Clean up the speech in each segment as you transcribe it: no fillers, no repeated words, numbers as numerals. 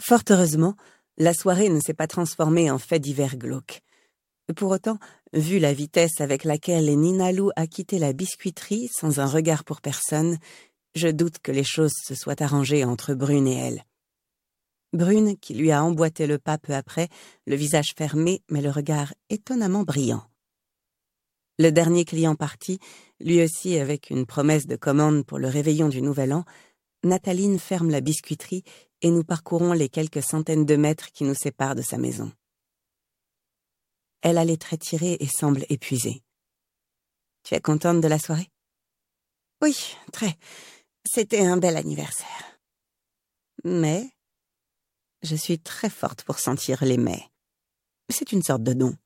Fort heureusement, la soirée ne s'est pas transformée en fait divers glauque. Pour autant, vu la vitesse avec laquelle Ninalou a quitté la biscuiterie sans un regard pour personne, je doute que les choses se soient arrangées entre Brune et elle. Brune, qui lui a emboîté le pas peu après, le visage fermé mais le regard étonnamment brillant. Le dernier client parti, lui aussi avec une promesse de commande pour le réveillon du Nouvel An, Nataline ferme la biscuiterie et nous parcourons les quelques centaines de mètres qui nous séparent de sa maison. Elle a les traits tirés et semble épuisée. « Tu es contente de la soirée ?»« Oui, très. C'était un bel anniversaire. » Mais je suis très forte pour sentir les mais. C'est une sorte de don.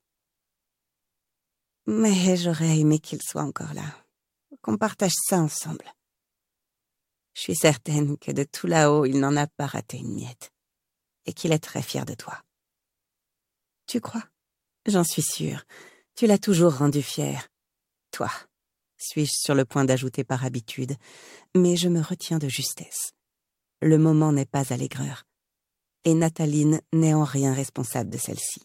Mais j'aurais aimé qu'il soit encore là. Qu'on partage ça ensemble. Je suis certaine que de tout là-haut, il n'en a pas raté une miette. Et qu'il est très fier de toi. Tu crois ? J'en suis sûre. Tu l'as toujours rendu fier. Toi, suis-je sur le point d'ajouter par habitude, mais je me retiens de justesse. Le moment n'est pas à l'aigreur. Et Nataline n'est en rien responsable de celle-ci.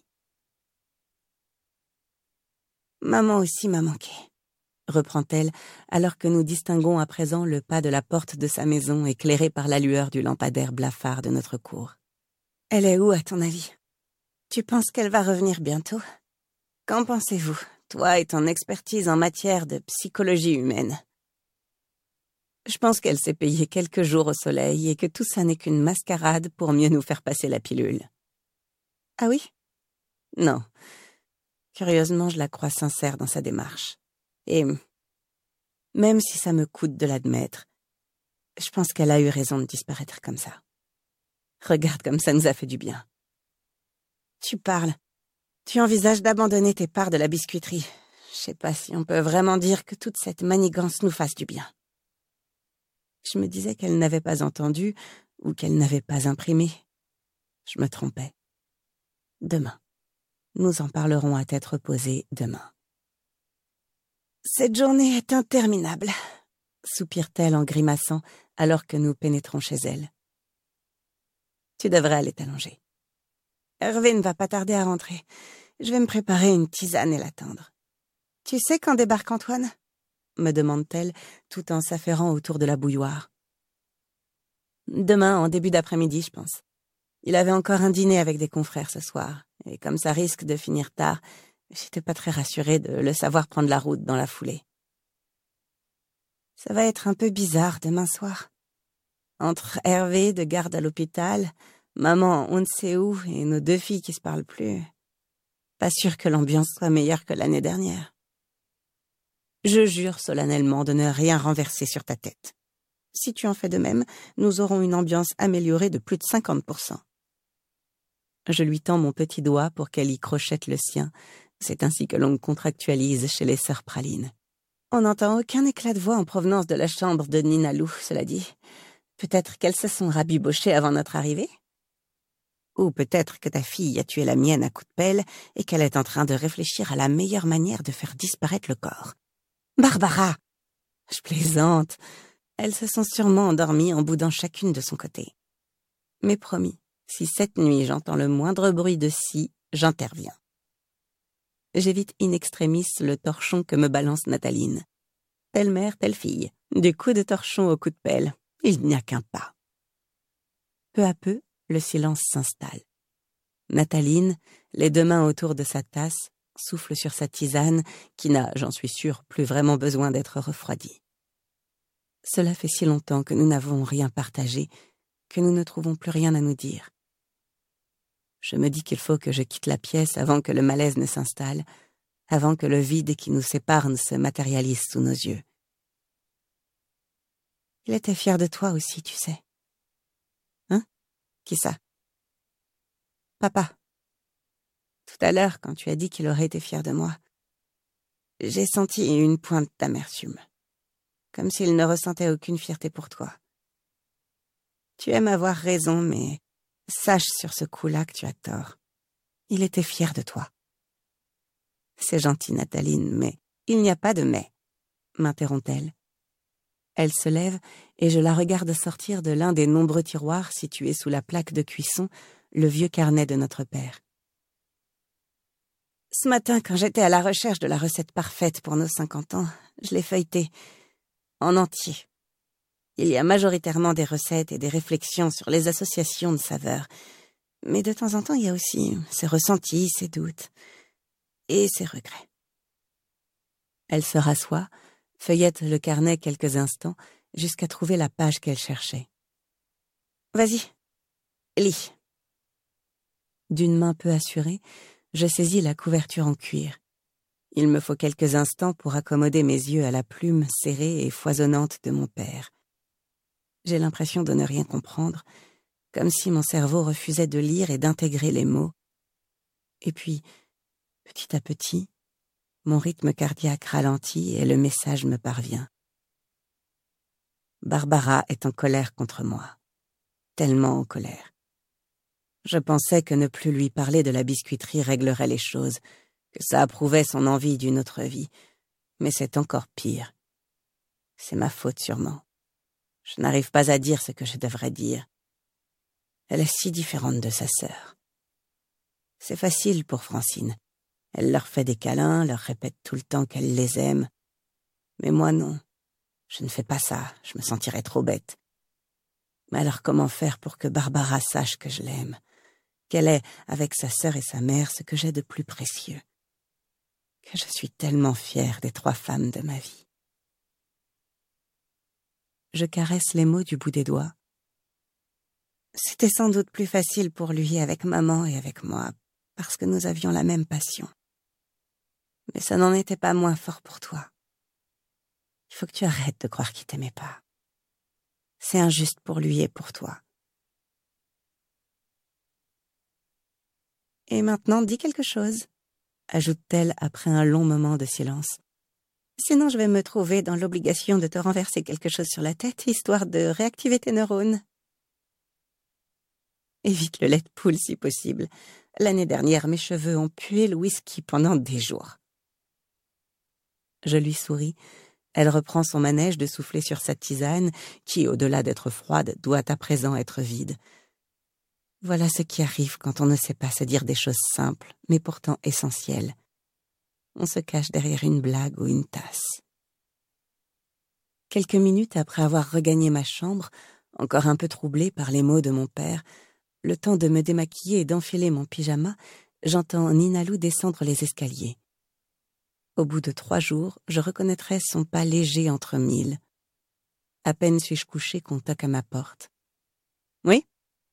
Maman aussi m'a manqué, reprend-elle, alors que nous distinguons à présent le pas de la porte de sa maison éclairée par la lueur du lampadaire blafard de notre cour. Elle est où, à ton avis ? Tu penses qu'elle va revenir bientôt ? Qu'en pensez-vous, toi et ton expertise en matière de psychologie humaine ? Je pense qu'elle s'est payée quelques jours au soleil et que tout ça n'est qu'une mascarade pour mieux nous faire passer la pilule. Ah oui ? Non. Curieusement, je la crois sincère dans sa démarche. Et même si ça me coûte de l'admettre, je pense qu'elle a eu raison de disparaître comme ça. Regarde comme ça nous a fait du bien. Tu parles. Tu envisages d'abandonner tes parts de la biscuiterie. Je sais pas si on peut vraiment dire que toute cette manigance nous fasse du bien. Je me disais qu'elle n'avait pas entendu ou qu'elle n'avait pas imprimé. Je me trompais. Demain. Nous en parlerons à tête reposée demain. Cette journée est interminable, soupire-t-elle en grimaçant alors que nous pénétrons chez elle. Tu devrais aller t'allonger. Hervé ne va pas tarder à rentrer. Je vais me préparer une tisane et l'attendre. Tu sais quand débarque Antoine ? Me demande-t-elle tout en s'affairant autour de la bouilloire. Demain, en début d'après-midi, je pense. Il avait encore un dîner avec des confrères ce soir, et comme ça risque de finir tard, j'étais pas très rassurée de le savoir prendre la route dans la foulée. Ça va être un peu bizarre demain soir. Entre Hervé de garde à l'hôpital, maman on ne sait où et nos deux filles qui se parlent plus. Pas sûr que l'ambiance soit meilleure que l'année dernière. Je jure solennellement de ne rien renverser sur ta tête. Si tu en fais de même, nous aurons une ambiance améliorée de plus de 50%. Je lui tends mon petit doigt pour qu'elle y crochette le sien. C'est ainsi que l'on contractualise chez les sœurs Pralines. On n'entend aucun éclat de voix en provenance de la chambre de Ninalou, cela dit. Peut-être qu'elles se sont rabibochées avant notre arrivée ? Ou peut-être que ta fille a tué la mienne à coups de pelle et qu'elle est en train de réfléchir à la meilleure manière de faire disparaître le corps. Barbara ! Je plaisante. Elles se sont sûrement endormies en boudant chacune de son côté. Mais promis, si cette nuit j'entends le moindre bruit de scie, j'interviens. J'évite in extremis le torchon que me balance Nataline. Telle mère, telle fille. Du coup de torchon au coup de pelle, il n'y a qu'un pas. Peu à peu, le silence s'installe. Nataline, les deux mains autour de sa tasse, souffle sur sa tisane qui n'a, j'en suis sûre, plus vraiment besoin d'être refroidie. Cela fait si longtemps que nous n'avons rien partagé, que nous ne trouvons plus rien à nous dire. Je me dis qu'il faut que je quitte la pièce avant que le malaise ne s'installe, avant que le vide qui nous sépare ne se matérialise sous nos yeux. Il était fier de toi aussi, tu sais. Hein ? Qui ça ? Papa. Tout à l'heure, quand tu as dit qu'il aurait été fier de moi, j'ai senti une pointe d'amertume. Comme s'il ne ressentait aucune fierté pour toi. Tu aimes avoir raison, mais sache sur ce coup-là que tu as tort. Il était fier de toi. C'est gentil, Nataline, mais il n'y a pas de mais, m'interrompt-elle. Elle se lève et je la regarde sortir de l'un des nombreux tiroirs situés sous la plaque de cuisson, le vieux carnet de notre père. Ce matin, quand j'étais à la recherche de la recette parfaite pour nos 50 ans, je l'ai feuilleté en entier. Il y a majoritairement des recettes et des réflexions sur les associations de saveurs. Mais de temps en temps, il y a aussi ses ressentis, ses doutes et ses regrets. Elle se rassoit, feuillette le carnet quelques instants, jusqu'à trouver la page qu'elle cherchait. « Vas-y, lis. » D'une main peu assurée, je saisis la couverture en cuir. Il me faut quelques instants pour accommoder mes yeux à la plume serrée et foisonnante de mon père. J'ai l'impression de ne rien comprendre, comme si mon cerveau refusait de lire et d'intégrer les mots. Et puis, petit à petit, mon rythme cardiaque ralentit et le message me parvient. Barbara est en colère contre moi. Tellement en colère. Je pensais que ne plus lui parler de la biscuiterie réglerait les choses, que ça approuvait son envie d'une autre vie. Mais c'est encore pire. C'est ma faute sûrement. Je n'arrive pas à dire ce que je devrais dire. Elle est si différente de sa sœur. C'est facile pour Francine. Elle leur fait des câlins, leur répète tout le temps qu'elle les aime. Mais moi non. Je ne fais pas ça, je me sentirais trop bête. Mais alors comment faire pour que Barbara sache que je l'aime, qu'elle est, avec sa sœur et sa mère, ce que j'ai de plus précieux, que je suis tellement fière des 3 femmes de ma vie. Je caresse les mots du bout des doigts. C'était sans doute plus facile pour lui avec maman et avec moi, parce que nous avions la même passion. Mais ça n'en était pas moins fort pour toi. Il faut que tu arrêtes de croire qu'il t'aimait pas. C'est injuste pour lui et pour toi. Et maintenant, dis quelque chose, ajoute-t-elle après un long moment de silence. Sinon, je vais me trouver dans l'obligation de te renverser quelque chose sur la tête, histoire de réactiver tes neurones. Évite le lait de poule si possible. L'année dernière, mes cheveux ont pué le whisky pendant des jours. Je lui souris. Elle reprend son manège de souffler sur sa tisane, qui, au-delà d'être froide, doit à présent être vide. Voilà ce qui arrive quand on ne sait pas se dire des choses simples, mais pourtant essentielles. On se cache derrière une blague ou une tasse. Quelques minutes après avoir regagné ma chambre, encore un peu troublée par les mots de mon père, le temps de me démaquiller et d'enfiler mon pyjama, j'entends Ninalou descendre les escaliers. Au bout de 3 jours, je reconnaîtrai son pas léger entre 1000. À peine suis-je couchée qu'on toque à ma porte. « Oui ?»«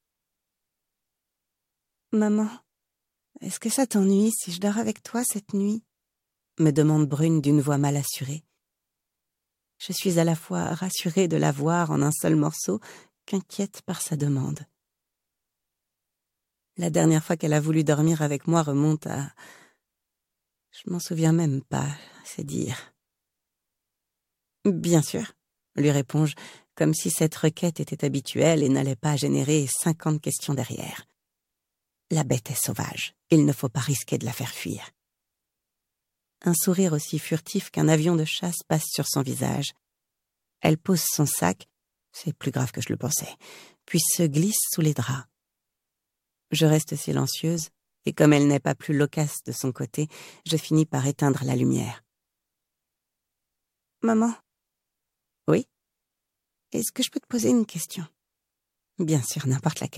Maman, est-ce que ça t'ennuie si je dors avec toi cette nuit ?» me demande Brune d'une voix mal assurée. Je suis à la fois rassurée de la voir en un seul morceau qu'inquiète par sa demande. La dernière fois qu'elle a voulu dormir avec moi remonte à... Je m'en souviens même pas, c'est dire. « Bien sûr », lui réponds-je, comme si cette requête était habituelle et n'allait pas générer 50 questions derrière. La bête est sauvage, il ne faut pas risquer de la faire fuir. Un sourire aussi furtif qu'un avion de chasse passe sur son visage. Elle pose son sac, c'est plus grave que je le pensais, puis se glisse sous les draps. Je reste silencieuse, et comme elle n'est pas plus loquace de son côté, je finis par éteindre la lumière. « Maman ?»« Oui ?»« Est-ce que je peux te poser une question ?»« Bien sûr, n'importe laquelle. »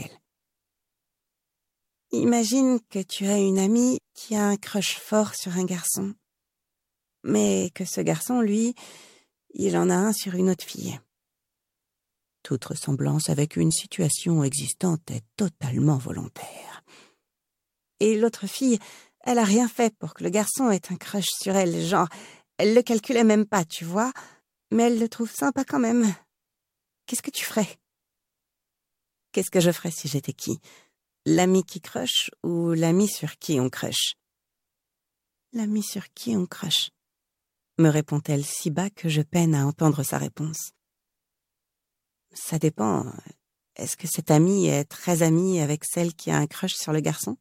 Imagine que tu as une amie qui a un crush fort sur un garçon, mais que ce garçon, lui, il en a un sur une autre fille. Toute ressemblance avec une situation existante est totalement volontaire. Et l'autre fille, elle a rien fait pour que le garçon ait un crush sur elle, genre, elle le calculait même pas, tu vois, mais elle le trouve sympa quand même. Qu'est-ce que tu ferais? Qu'est-ce que je ferais si j'étais qui? L'ami qui crush ou l'ami sur qui on crush? L'ami sur qui on crush, me répond-elle si bas que je peine à entendre sa réponse. Ça dépend. Est-ce que cette amie est très amie avec celle qui a un crush sur le garçon?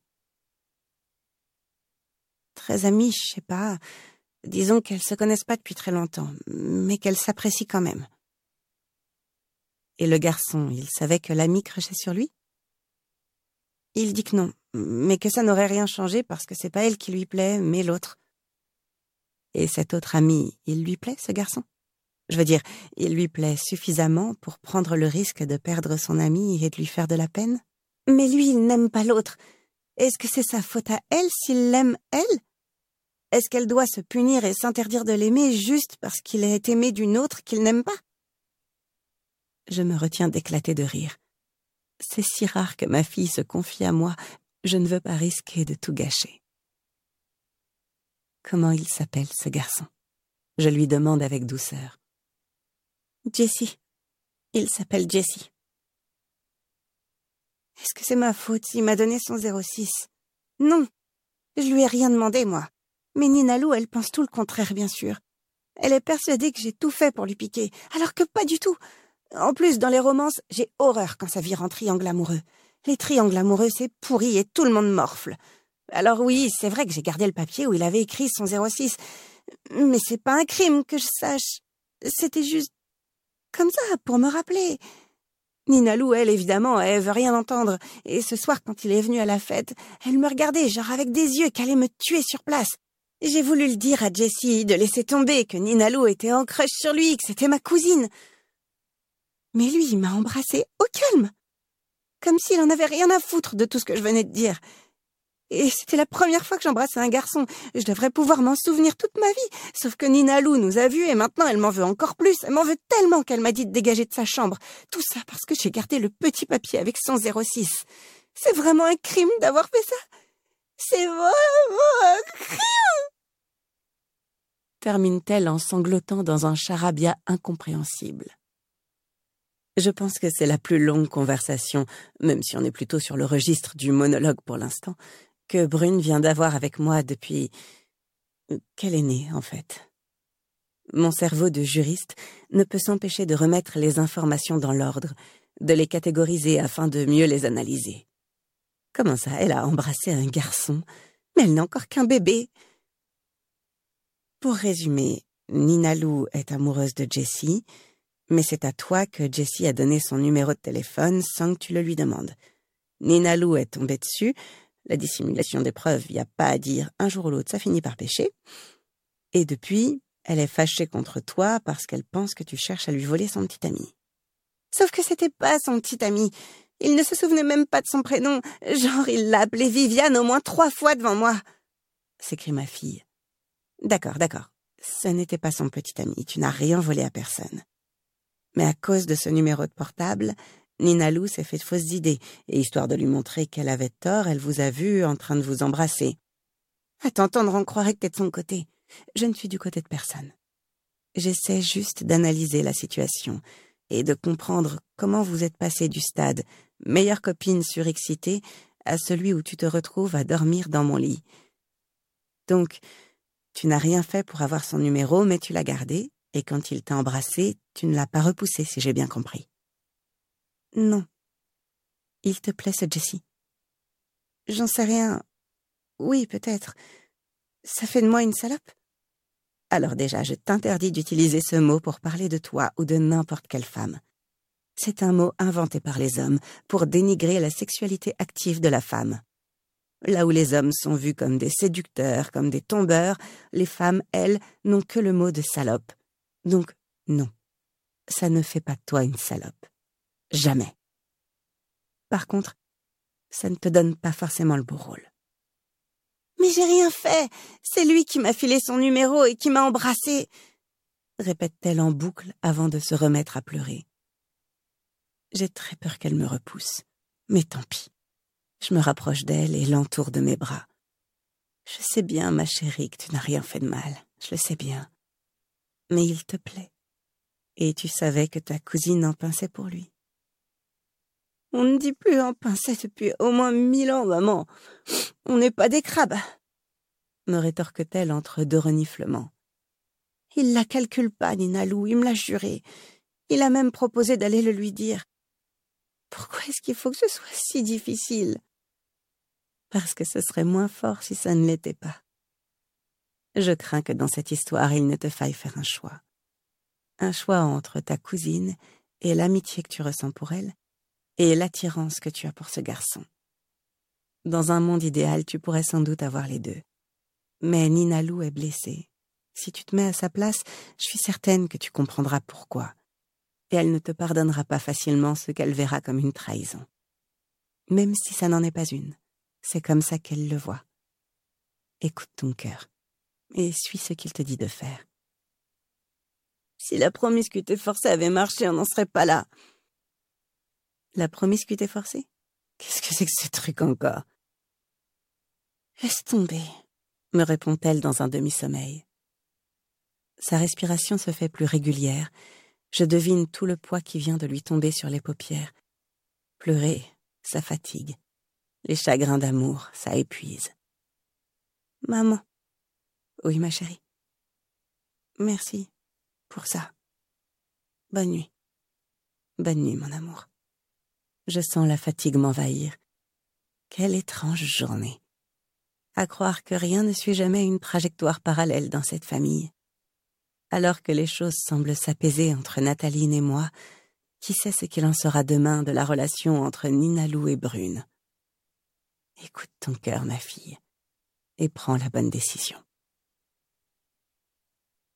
Très amie, je sais pas. Disons qu'elles se connaissent pas depuis très longtemps, mais qu'elles s'apprécient quand même. Et le garçon, il savait que l'ami crachait sur lui? Il dit que non, mais que ça n'aurait rien changé parce que c'est pas elle qui lui plaît, mais l'autre. Et cet autre ami, il lui plaît, ce garçon? Je veux dire, il lui plaît suffisamment pour prendre le risque de perdre son ami et de lui faire de la peine? Mais lui, il n'aime pas l'autre. Est-ce que c'est sa faute à elle s'il l'aime, elle? Est-ce qu'elle doit se punir et s'interdire de l'aimer juste parce qu'il est aimé d'une autre qu'il n'aime pas? Je me retiens d'éclater de rire. C'est si rare que ma fille se confie à moi, je ne veux pas risquer de tout gâcher. Comment il s'appelle, ce garçon? Je lui demande avec douceur. Jessie. Il s'appelle Jessie. Est-ce que c'est ma faute s'il m'a donné son 06? Non, je lui ai rien demandé, moi. Mais Nina Lou, elle pense tout le contraire, bien sûr. Elle est persuadée que j'ai tout fait pour lui piquer, alors que pas du tout. En plus, dans les romances, j'ai horreur quand ça vire en triangle amoureux. Les triangles amoureux, c'est pourri et tout le monde morfle. Alors oui, c'est vrai que j'ai gardé le papier où il avait écrit son 06. Mais c'est pas un crime que je sache. C'était juste comme ça, pour me rappeler. Nina Lou, elle, évidemment, elle veut rien entendre. Et ce soir, quand il est venu à la fête, elle me regardait, genre avec des yeux qu'elle allait me tuer sur place. J'ai voulu le dire à Jessie de laisser tomber, que Nina Lou était en crush sur lui, que c'était ma cousine. Mais lui, il m'a embrassée au calme. Comme s'il en avait rien à foutre de tout ce que je venais de dire. Et c'était la première fois que j'embrassais un garçon. Je devrais pouvoir m'en souvenir toute ma vie. Sauf que Nina Lou nous a vus et maintenant elle m'en veut encore plus. Elle m'en veut tellement qu'elle m'a dit de dégager de sa chambre. Tout ça parce que j'ai gardé le petit papier avec son 06. C'est vraiment un crime d'avoir fait ça. C'est vraiment un crime. Termine-t-elle en sanglotant dans un charabia incompréhensible. Je pense que c'est la plus longue conversation, même si on est plutôt sur le registre du monologue pour l'instant, que Brune vient d'avoir avec moi depuis qu'elle est née, en fait. Mon cerveau de juriste ne peut s'empêcher de remettre les informations dans l'ordre, de les catégoriser afin de mieux les analyser. Comment ça, elle a embrassé un garçon, mais elle n'est encore qu'un bébé. Pour résumer, Nina Lou est amoureuse de Jessie, mais c'est à toi que Jessie a donné son numéro de téléphone sans que tu le lui demandes. Nina Lou est tombée dessus. La dissimulation des preuves, il n'y a pas à dire, un jour ou l'autre, ça finit par pécher. Et depuis, elle est fâchée contre toi parce qu'elle pense que tu cherches à lui voler son petit ami. Sauf que c'était pas son petit ami. Il ne se souvenait même pas de son prénom. Genre, il l'a appelée Viviane au moins 3 fois devant moi. S'écrie ma fille. D'accord. Ce n'était pas son petit ami. Tu n'as rien volé à personne. Mais à cause de ce numéro de portable, Nina Lou s'est fait de fausses idées, et histoire de lui montrer qu'elle avait tort, elle vous a vu en train de vous embrasser. À t'entendre, on croirait que t'es de son côté. Je ne suis du côté de personne. J'essaie juste d'analyser la situation et de comprendre comment vous êtes passé du stade meilleure copine surexcitée à celui où tu te retrouves à dormir dans mon lit. Donc, tu n'as rien fait pour avoir son numéro, mais tu l'as gardé, et quand il t'a embrassé, tu ne l'as pas repoussé, si j'ai bien compris. Non. Il te plaît, ce Jessie? J'en sais rien. Oui, peut-être. Ça fait de moi une salope? Alors déjà, je t'interdis d'utiliser ce mot pour parler de toi ou de n'importe quelle femme. C'est un mot inventé par les hommes pour dénigrer la sexualité active de la femme. Là où les hommes sont vus comme des séducteurs, comme des tombeurs, les femmes, elles, n'ont que le mot de salope. Donc, non. Ça ne fait pas de toi une salope. Jamais. Par contre, ça ne te donne pas forcément le beau rôle. Mais j'ai rien fait. C'est lui qui m'a filé son numéro et qui m'a embrassée, répète-t-elle en boucle avant de se remettre à pleurer. J'ai très peur qu'elle me repousse, mais tant pis. Je me rapproche d'elle et l'entoure de mes bras. Je sais bien, ma chérie, que tu n'as rien fait de mal. Je le sais bien. Mais il te plaît. Et tu savais que ta cousine en pinçait pour lui. On ne dit plus en pinçait depuis au moins 1000 ans, maman. On n'est pas des crabes, me rétorque-t-elle entre 2 reniflements. Il la calcule pas, Nina Lou, il me l'a juré. Il a même proposé d'aller le lui dire. Pourquoi est-ce qu'il faut que ce soit si difficile? Parce que ce serait moins fort si ça ne l'était pas. Je crains que dans cette histoire, il ne te faille faire un choix. Un choix entre ta cousine et l'amitié que tu ressens pour elle, et l'attirance que tu as pour ce garçon. Dans un monde idéal, tu pourrais sans doute avoir les deux. Mais Nina Lou est blessée. Si tu te mets à sa place, je suis certaine que tu comprendras pourquoi. Et elle ne te pardonnera pas facilement ce qu'elle verra comme une trahison. Même si ça n'en est pas une, c'est comme ça qu'elle le voit. Écoute ton cœur et suis ce qu'il te dit de faire. Si la promiscuité forcée avait marché, on n'en serait pas là. La promiscuité forcée? Qu'est-ce que c'est que ce truc encore? Laisse tomber, me répond-elle dans un demi-sommeil. Sa respiration se fait plus régulière. Je devine tout le poids qui vient de lui tomber sur les paupières. Pleurer, ça fatigue. Les chagrins d'amour, ça épuise. Maman. Oui, ma chérie. Merci pour ça. Bonne nuit. Bonne nuit, mon amour. Je sens la fatigue m'envahir. Quelle étrange journée. À croire que rien ne suit jamais une trajectoire parallèle dans cette famille. Alors que les choses semblent s'apaiser entre Nathaline et moi, qui sait ce qu'il en sera demain de la relation entre Nina Lou et Brune? Écoute ton cœur, ma fille, et prends la bonne décision.